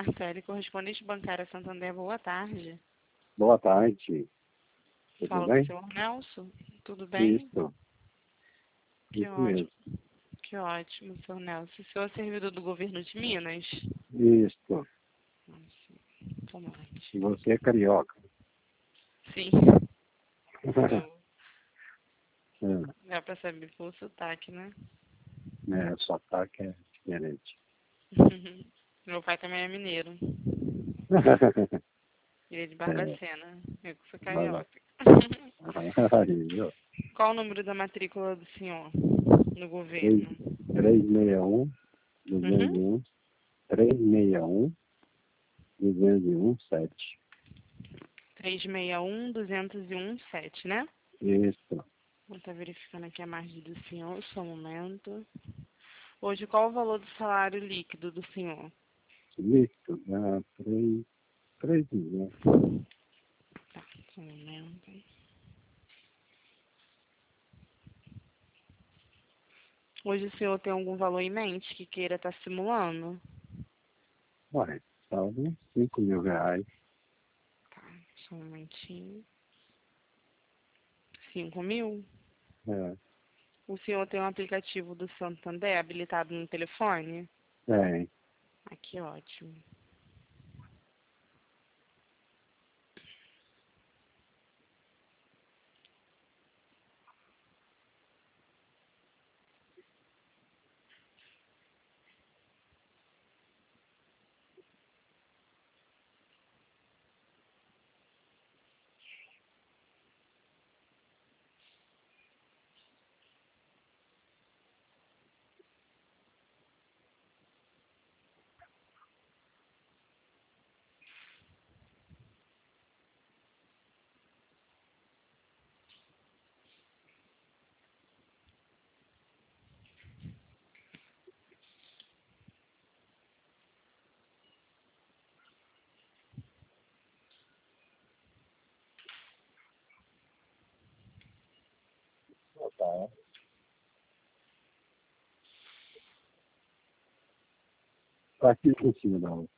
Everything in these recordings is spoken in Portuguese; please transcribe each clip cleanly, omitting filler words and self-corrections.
Marcele, correspondente bancária Santander, boa tarde. Boa tarde. Tudo Fala com bem? o senhor Nelson, tudo bem? Isso. Que Isso ótimo, mesmo. que ótimo, senhor Nelson. O senhor é servidor do governo de Minas? Isso. Tomate. E você é carioca. Sim, sou. É, Dá pra saber pelo sotaque, né? né, o sotaque é diferente. Meu pai também é mineiro. Ele é de É, Barbacena. Eu que sou vai lá. carioca. Aí, viu? Qual o número da matrícula do senhor no Três- governo? 361, Uhum. 201, 361, 201, 7. 361-201-7, né? Isso. Vou estar verificando aqui a margem do senhor, só um momento. Hoje, qual o valor do salário líquido do senhor? Isso. Dá 3 milhões. Tá, só um momento. Hoje o senhor tem algum valor em mente que queira estar simulando? Ué, salve 5 mil reais. Tá, só um momentinho. 5.000? É, O senhor tem um aplicativo do Santander habilitado no telefone? tem. Aqui, ótimo. Tá. Tá aqui em cima da outra.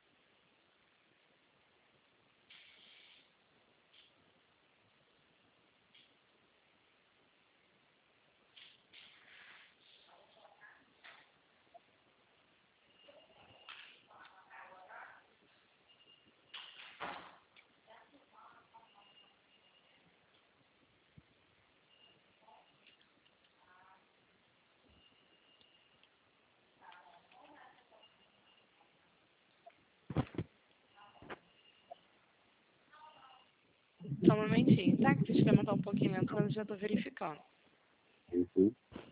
Só um momentinho, tá? Que o sistema tá um pouquinho lento, mas eu já tô verificando. Uhum.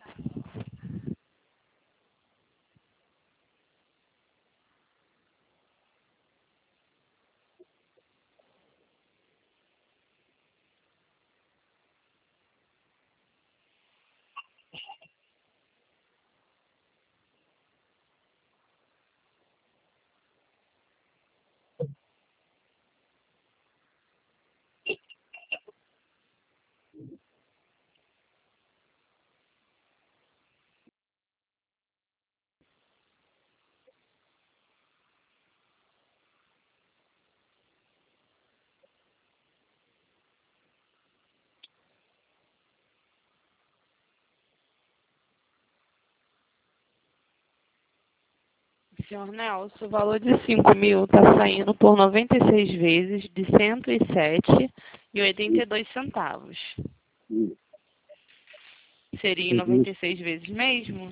Senhor Nelson, o valor de 5.000 está saindo por 96 vezes de 107,82 centavos. Isso. Seria em O juros, 96 vezes mesmo?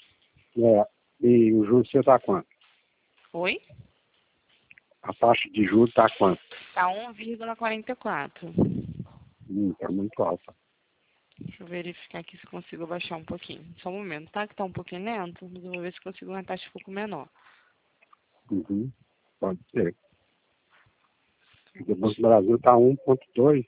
e o juros seu tá quanto? Oi? A taxa de juros tá quanto? Tá 1,44. Tá muito alta. Deixa eu verificar aqui se consigo baixar um pouquinho. Só um momento, tá? Que tá um pouquinho lento, mas eu vou ver se consigo uma taxa um pouco menor. Uhum. Pode ser. Porque o Banco do Brasil tá 1,2.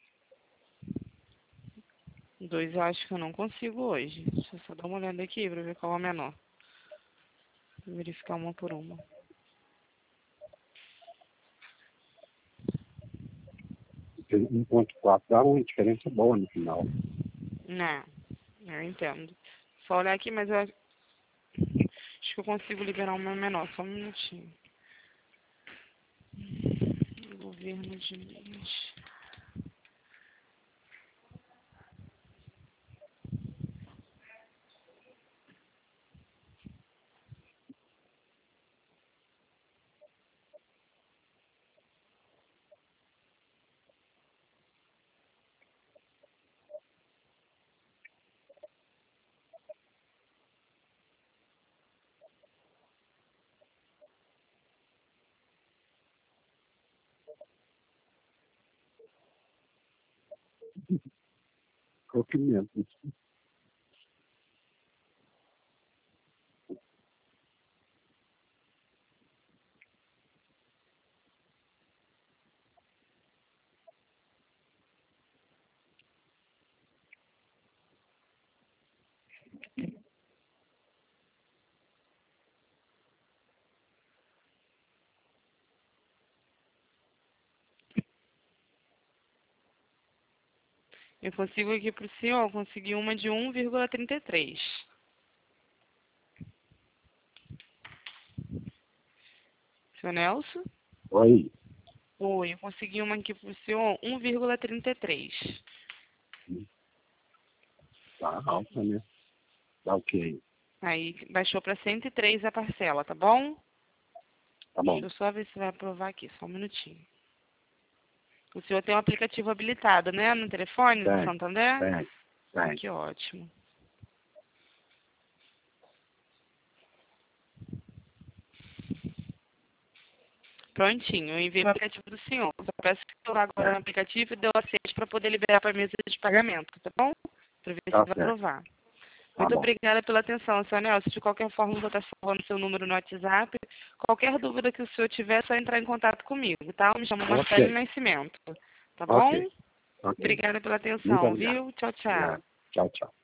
2 eu acho que eu não consigo hoje. Deixa eu só dar uma olhada aqui pra ver qual é a menor. Vou verificar uma por uma. 1,4 dá uma diferença boa no final. Não, eu entendo. Só olhar aqui, mas eu acho que eu consigo liberar uma menor. Só um minutinho. Governo de Minas. Roquimento. Eu consigo aqui pro senhor, consegui uma de 1,33. Seu Nelson? Oi. Oi, eu consegui uma aqui pro senhor, 1,33. Tá alta, né? Tá ok. Aí baixou para 103 a parcela, tá bom? Tá bom. Deixa eu só ver se vai aprovar aqui, só um minutinho. O senhor tem um aplicativo habilitado, né, no telefone do Tem, Santander? tem. Que ótimo. Prontinho, eu enviei o aplicativo do senhor. Só peço que eu vá agora no aplicativo e dê o aceite para poder liberar para a mesa de pagamento, tá bom? Para ver se Tá vai certo. aprovar. Tá Muito bom. obrigada pela atenção, senhor Nelson. De qualquer forma, vou estar salvando seu número no WhatsApp. Qualquer dúvida que o senhor tiver, é só entrar em contato comigo, tá? Eu me chamo Marcelo Ok. Nascimento, tá bom? Ok. Ok. Obrigada pela Muito atenção, obrigado. viu? Tchau, tchau. Obrigado. Tchau, tchau.